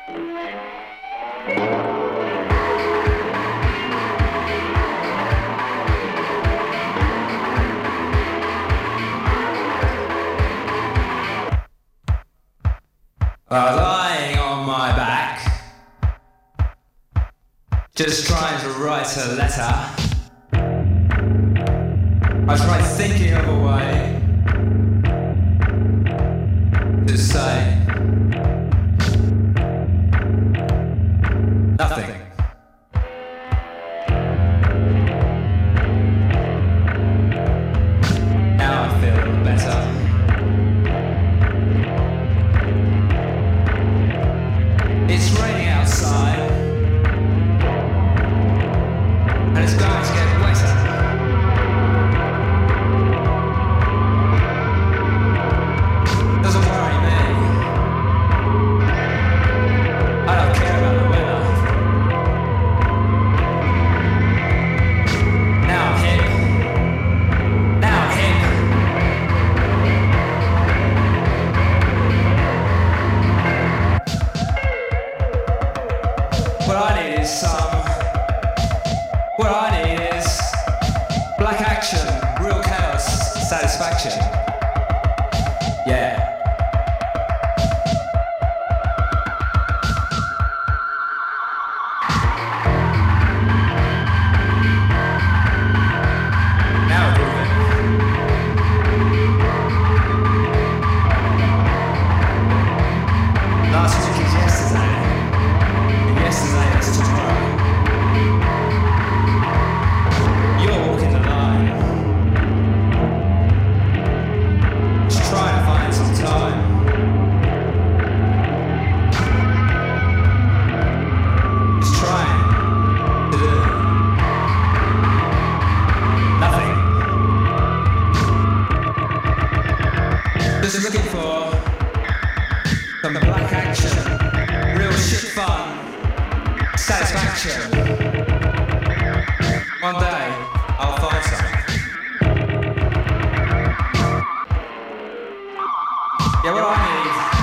Lying on my back, just trying to write a letter. I tried thinking of a way to say nothing. Now I feel better. It's raining outside, and it's going to get wetter. Doesn't worry me. I don't care about the weather. Now I'm hip. Now I'm hip. What I need is black action, real chaos, satisfaction. Yeah. Now we're grooving. Last week is yesterday. Yesterday is tomorrow. You're walking the line. Just trying to find some time. Just trying to do nothing. Just looking for some black action, real shit fun. Satisfaction. One day, I'll find some. Yeah, what I need